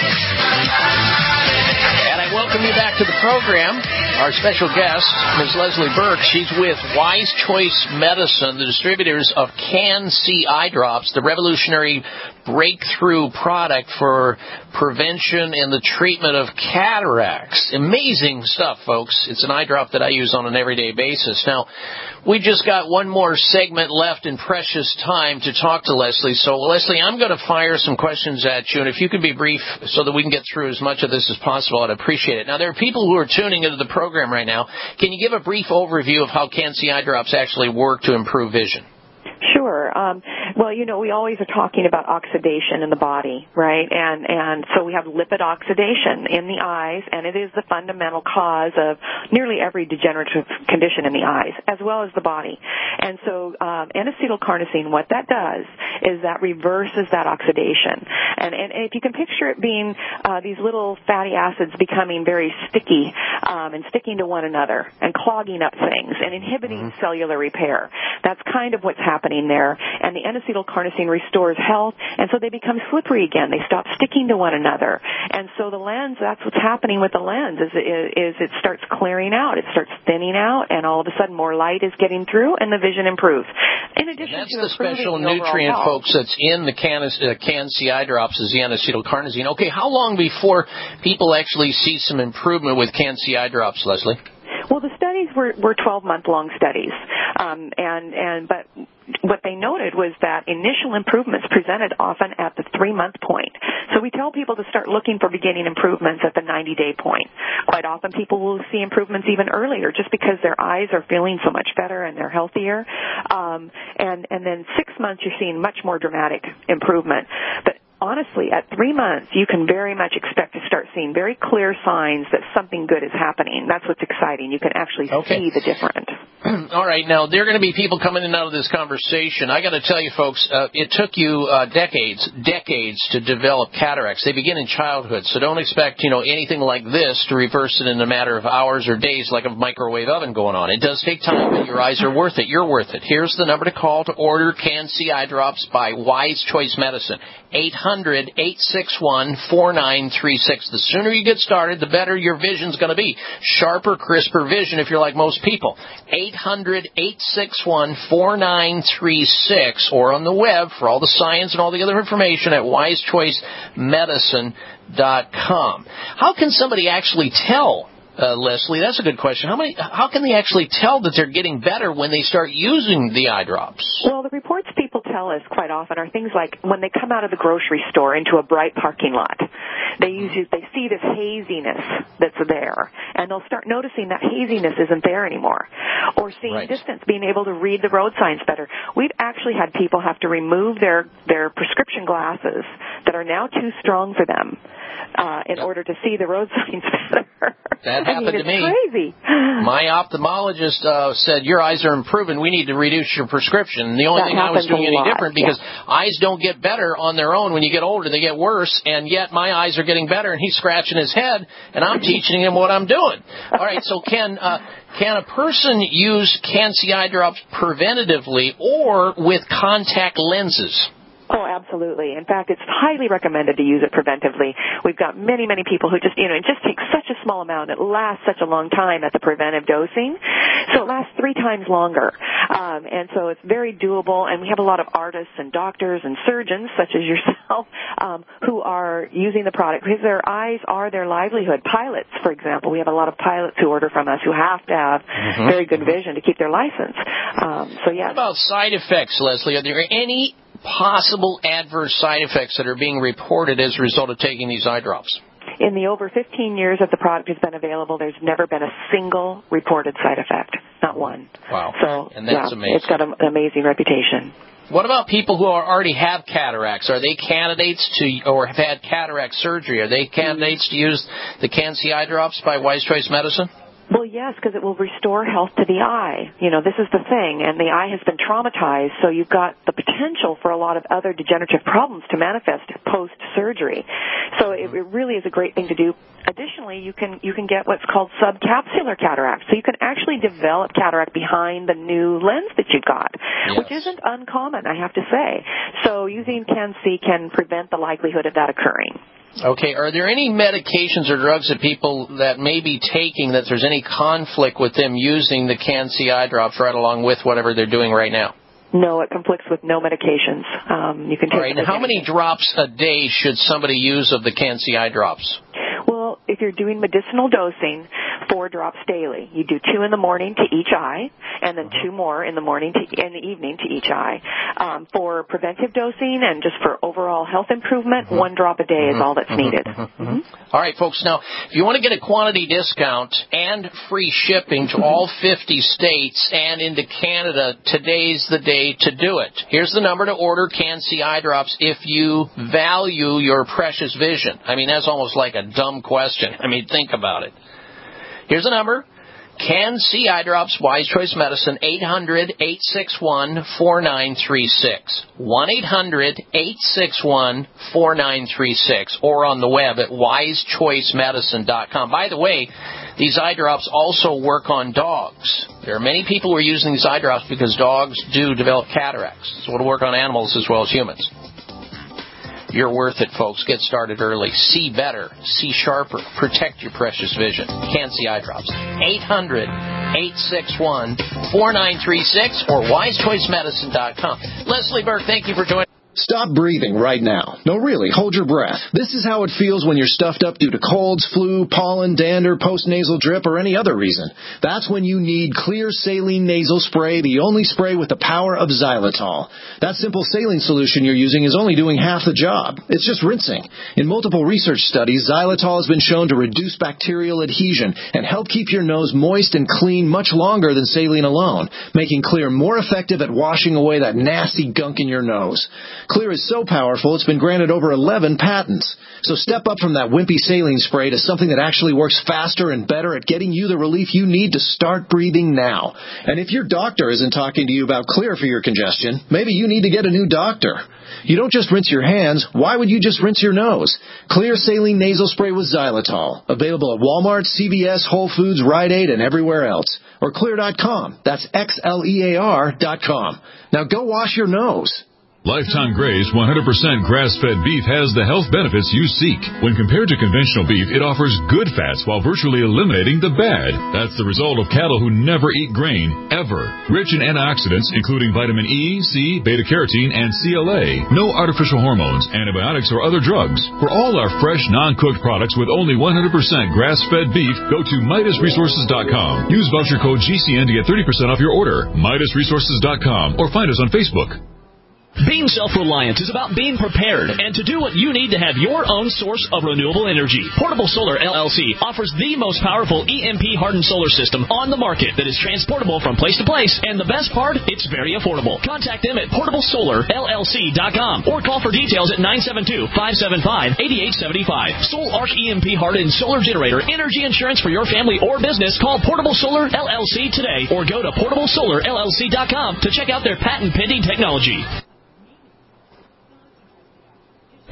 And I welcome you back to the program. Our special guest, Miz Leslie Burke, she's with Wise Choice Medicine, the distributors of Can-C eye drops, the revolutionary breakthrough product for prevention and the treatment of cataracts. Amazing stuff, folks. It's an eye drop that I use on an everyday basis. Now, we just got one more segment left in precious time to talk to Leslie. So, Leslie, I'm going to fire some questions at you, and if you can be brief so that we can get through as much of this as possible, I'd appreciate it. Now, there are people who are tuning into the program right now. Can you give a brief overview of how Can-C eye drops actually work to improve vision? Sure. Um, well, you know, we always are talking about oxidation in the body, right? And and so we have lipid oxidation in the eyes, and it is the fundamental cause of nearly every degenerative condition in the eyes, as well as the body. And so um, N-acetylcarnosine, what that does is that reverses that oxidation. And, and, and if you can picture it being uh, these little fatty acids becoming very sticky um, and sticking to one another and clogging up things and inhibiting mm-hmm. cellular repair, that's kind of what's happening there, and the N-acetylcarnosine restores health, and so they become slippery again. They stop sticking to one another, and so the lens, that's what's happening with the lens, is, is, is it starts clearing out, it starts thinning out, and all of a sudden more light is getting through, and the vision improves. In addition and that's to the special the nutrient, folks, that's in the can, uh, Can-C eye drops is the N-acetylcarnosine. Okay, how long before people actually see some improvement with Can-C eye drops, Leslie? Well, the studies were, were twelve-month-long studies, um, and, and but what they noted was that initial improvements presented often at the three-month point. So we tell people to start looking for beginning improvements at the ninety-day point. Quite often people will see improvements even earlier just because their eyes are feeling so much better and they're healthier. Um, and, and then six months you're seeing much more dramatic improvement. But honestly, at three months, you can very much expect to start seeing very clear signs that something good is happening. That's what's exciting. You can actually okay. see the difference. All right. Now, there are going to be people coming in and out of this conversation. I got to tell you, folks, uh, it took you uh, decades, decades to develop cataracts. They begin in childhood, so don't expect, you know, anything like this to reverse it in a matter of hours or days like a microwave oven going on. It does take time, but your eyes are worth it. You're worth it. Here's the number to call to order Can-C eye drops by Wise Choice Medicine. eight hundred, eight six one, four nine three six. The sooner you get started, the better your vision's going to be. Sharper, crisper vision if you're like most people. eight hundred, eight six one, four nine three six or on the web for all the science and all the other information at wise choice medicine dot com. How can somebody actually tell, uh, Leslie? That's a good question. How many? How can they actually tell that they're getting better when they start using the eye drops? Well, the reports people tell us quite often are things like when they come out of the grocery store into a bright parking lot, they usually they see this haziness that's there, and they'll start noticing that haziness isn't there anymore, or seeing right. distance, being able to read the road signs better. We've actually had people have to remove their their prescription glasses that are now too strong for them uh, in yep. order to see the road signs better. That I happened mean, to it's me. Crazy. My ophthalmologist uh, said, your eyes are improving. We need to reduce your prescription. And the only that thing I was doing any lot. different because yeah. eyes don't get better on their own. When you get older, they get worse. And yet my eyes are getting better, and he's scratching his head, and I'm teaching him what I'm doing. All right, so can uh, can a person use Can-C eye drops preventatively or with contact lenses? Oh, absolutely. In fact, it's highly recommended to use it preventively. We've got many, many people who just, you know, it just takes such a small amount. It lasts such a long time at the preventive dosing. So it lasts three times longer. Um, and so it's very doable. And we have a lot of artists and doctors and surgeons, such as yourself, um, who are using the product because their eyes are their livelihood. Pilots, for example, we have a lot of pilots who order from us who have to have mm-hmm. very good vision to keep their license. Um, so, yeah. What about side effects, Leslie? Are there any possible adverse side effects that are being reported as a result of taking these eye drops? In the over fifteen years that the product has been available, there's never been a single reported side effect. Not one. Wow. So, and that's yeah, amazing. It's got an amazing reputation. What about people who are, already have cataracts? Are they candidates to, or have had cataract surgery? Are they candidates to use the Can-C eye drops by Wise Choice Medicine? Well, yes, because it will restore health to the eye. You know, this is the thing, and the eye has been traumatized, so you've got the potential for a lot of other degenerative problems to manifest post-surgery. So it, it really is a great thing to do. Additionally, you can you can get what's called subcapsular cataract, so you can actually develop cataract behind the new lens that you've got, yes. which isn't uncommon, I have to say. So using Can-C can prevent the likelihood of that occurring. Okay, are there any medications or drugs that people that may be taking that there's any conflict with them using the Can-C eye drops right along with whatever they're doing right now? No, it conflicts with no medications. Um, you can take. All right, and how many drops a day should somebody use of the Can-C eye drops? Well, if you're doing medicinal dosing, four drops daily. You do two in the morning to each eye, and then two more in the morning to in the evening to each eye. Um, for preventive dosing and just for overall health improvement, mm-hmm. one drop a day mm-hmm. is all that's mm-hmm. needed. Mm-hmm. Mm-hmm. All right, folks. Now, if you want to get a quantity discount and free shipping to all fifty states and into Canada, today's the day to do it. Here's the number to order Can-C eye drops if you value your precious vision. I mean, that's almost like a dumb question. I mean, think about it. Here's the number. Can-C eye drops, Wise Choice Medicine, eight hundred, eight six one, four nine three six. one eight hundred, eight six one, four nine three six. Or on the web at wise choice medicine dot com. By the way, these eye drops also work on dogs. There are many people who are using these eye drops because dogs do develop cataracts. So it'll work on animals as well as humans. You're worth it, folks. Get started early. See better. See sharper. Protect your precious vision. Can-C eye drops. eight hundred, eight six one, four nine three six or wise choice medicine dot com. Leslie Burke, thank you for joining. Stop breathing right now. No, really, hold your breath. This is how it feels when you're stuffed up due to colds, flu, pollen, dander, postnasal drip, or any other reason. That's when you need Clear Saline Nasal Spray, the only spray with the power of xylitol. That simple saline solution you're using is only doing half the job. It's just rinsing. In multiple research studies, xylitol has been shown to reduce bacterial adhesion and help keep your nose moist and clean much longer than saline alone, making Clear more effective at washing away that nasty gunk in your nose. Clear is so powerful, it's been granted over eleven patents. So step up from that wimpy saline spray to something that actually works faster and better at getting you the relief you need to start breathing now. And if your doctor isn't talking to you about Clear for your congestion, maybe you need to get a new doctor. You don't just rinse your hands. Why would you just rinse your nose? Clear Saline Nasal Spray with xylitol. Available at Walmart, C V S, Whole Foods, Rite Aid, and everywhere else. Or clear dot com. That's X L E A R dot com. Now go wash your nose. Lifetime Graze one hundred percent grass-fed beef has the health benefits you seek. When compared to conventional beef, it offers good fats while virtually eliminating the bad. That's the result of cattle who never eat grain, ever. Rich in antioxidants, including vitamin E, C, beta-carotene, and C L A. No artificial hormones, antibiotics, or other drugs. For all our fresh, non-cooked products with only one hundred percent grass-fed beef, go to Midas Resources dot com. Use voucher code G C N to get thirty percent off your order. Midas Resources dot com or find us on Facebook. Being self-reliant is about being prepared and to do what you need to have your own source of renewable energy. Portable Solar L L C offers the most powerful E M P-hardened solar system on the market that is transportable from place to place, and the best part, it's very affordable. Contact them at portable solar L L C dot com or call for details at nine seven two, five seven five, eight eight seven five. Sol Arch E M P-hardened solar generator energy insurance for your family or business. Call Portable Solar L L C today or go to portable solar L L C dot com to check out their patent-pending technology.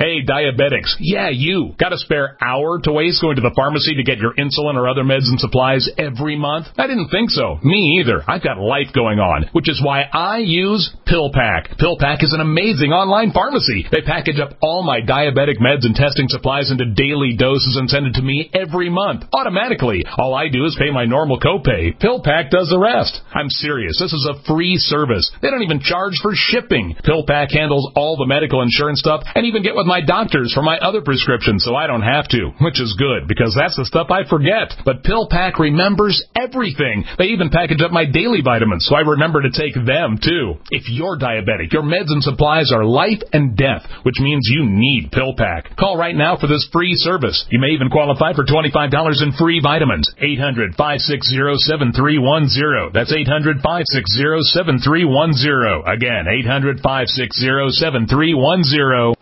Hey, diabetics. Yeah, you. Got a spare hour to waste going to the pharmacy to get your insulin or other meds and supplies every month? I didn't think so. Me either. I've got life going on, which is why I use PillPack. PillPack is an amazing online pharmacy. They package up all my diabetic meds and testing supplies into daily doses and send it to me every month, automatically. All I do is pay my normal copay. PillPack does the rest. I'm serious. This is a free service. They don't even charge for shipping. PillPack handles all the medical insurance stuff and even get with my doctors for my other prescriptions so I don't have to, which is good because that's the stuff I forget. But PillPack remembers everything. They even package up my daily vitamins so I remember to take them too. If you're diabetic, your meds and supplies are life and death, which means you need PillPack. Call right now for this free service. You may even qualify for twenty-five dollars in free vitamins. eight hundred, five six zero, seven three one zero. That's eight hundred, five six zero, seven three one zero. Again, eight hundred, five six zero, seven three one zero.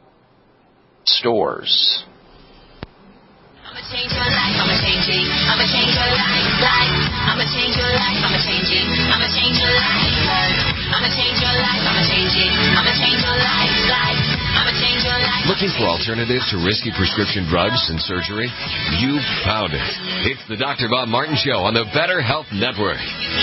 Stores. I'ma change your life, I'ma change it. I'ma change your life, life. I'ma change your life, I'ma change it. I'ma change your life, life. I'ma change your life, I'ma change it. I'ma change your life, life. I'ma change your life. Looking for alternatives to risky prescription drugs and surgery? You've found it. It's the Doctor Bob Martin Show on the Better Health Network.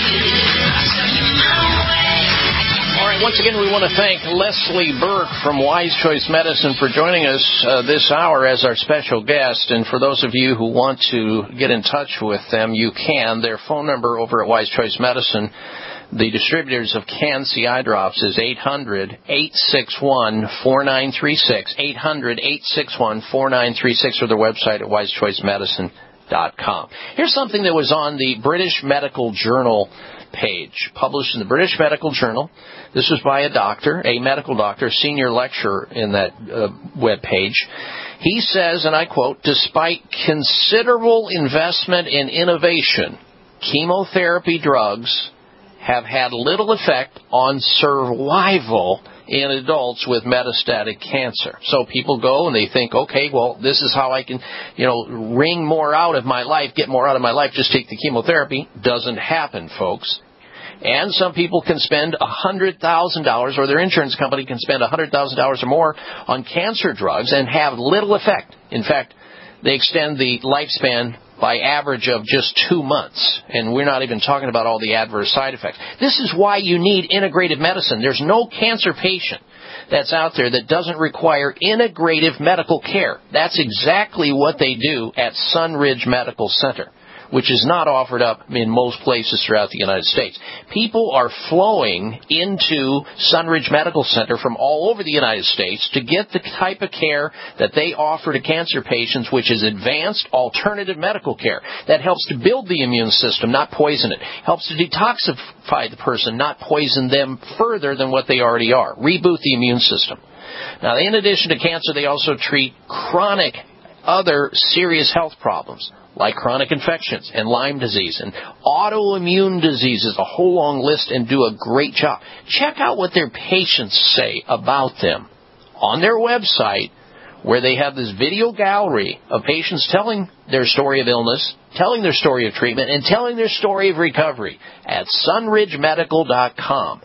All right, once again, we want to thank Leslie Burke from Wise Choice Medicine for joining us uh, this hour as our special guest. And for those of you who want to get in touch with them, you can. Their phone number over at Wise Choice Medicine, the distributors of Can-C eye drops, is eight hundred, eight six one, four nine three six, eight hundred, eight six one, four nine three six, or their website at wise choice medicine dot com. Here's something that was on the British Medical Journal page, published in the British Medical Journal. This was by a doctor, a medical doctor, senior lecturer in that uh, web page. He says, and I quote, despite considerable investment in innovation, chemotherapy drugs have had little effect on survival in adults with metastatic cancer. So people go and they think, okay, well, this is how I can, you know, wring more out of my life, get more out of my life, just take the chemotherapy. Doesn't happen, folks. And some people can spend one hundred thousand dollars, or their insurance company can spend one hundred thousand dollars or more on cancer drugs and have little effect. In fact, they extend the lifespan by average of just two months. And we're not even talking about all the adverse side effects. This is why you need integrative medicine. There's no cancer patient that's out there that doesn't require integrative medical care. That's exactly what they do at Sunridge Medical Center, which is not offered up in most places throughout the United States. People are flowing into Sunridge Medical Center from all over the United States to get the type of care that they offer to cancer patients, which is advanced alternative medical care that helps to build the immune system, not poison it. Helps to detoxify the person, not poison them further than what they already are. Reboot the immune system. Now, in addition to cancer, they also treat chronic other serious health problems, like chronic infections and Lyme disease and autoimmune diseases, a whole long list, and do a great job. Check out what their patients say about them on their website, where they have this video gallery of patients telling their story of illness, telling their story of treatment, and telling their story of recovery at sunridge medical dot com.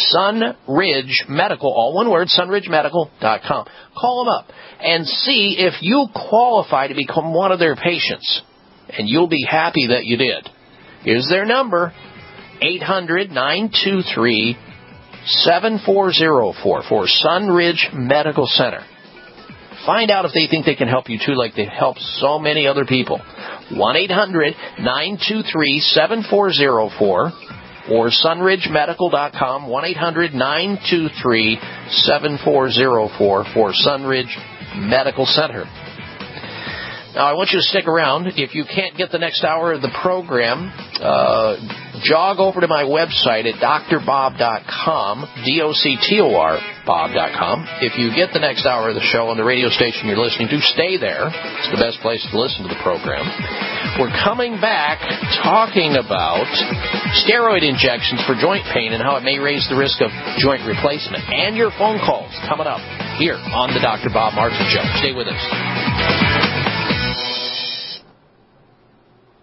Sunridge Medical, all one word, sunridge medical dot com. Call them up and see if you qualify to become one of their patients. And you'll be happy that you did. Here's their number, eight hundred, nine two three, seven four zero four for Sunridge Medical Center. Find out if they think they can help you too, like they've helped so many other people. one eight hundred, nine two three, seven four zero four or sunridge medical dot com, one eight hundred, nine two three, seven four zero four for Sunridge Medical Center. Now, I want you to stick around. If you can't get the next hour of the program, uh, jog over to my website at d r bob dot com, D O C T O R, bob dot com. If you get the next hour of the show on the radio station you're listening to, stay there. It's the best place to listen to the program. We're coming back talking about steroid injections for joint pain and how it may raise the risk of joint replacement. And your phone calls coming up here on the Doctor Bob Martin Show. Stay with us.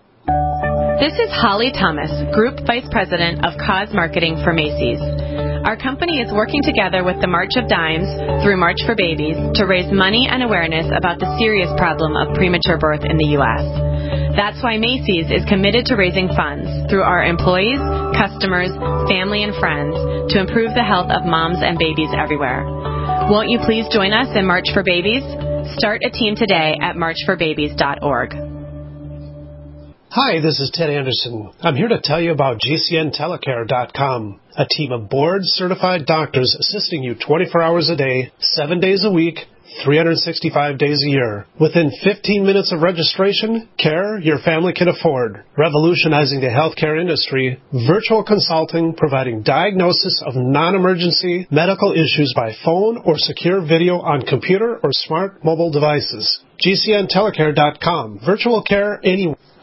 This is Holly Thomas, Group Vice President of Cause Marketing for Macy's. Our Our company is working together with the March of Dimes through March for Babies to raise money and awareness about the serious problem of premature birth in the U S That's why Macy's is committed to raising funds through our employees, customers, family, and friends to improve the health of moms and babies everywhere. Won't you please join us in March for Babies? Start a team today at march for babies dot org. Hi, this is Ted Anderson. I'm here to tell you about G C N telecare dot com, a team of board-certified doctors assisting you twenty-four hours a day, seven days a week, three hundred sixty-five days a year. Within fifteen minutes of registration, care your family can afford. Revolutionizing the healthcare industry, virtual consulting providing diagnosis of non-emergency medical issues by phone or secure video on computer or smart mobile devices. G C N telecare dot com. Virtual care anywhere.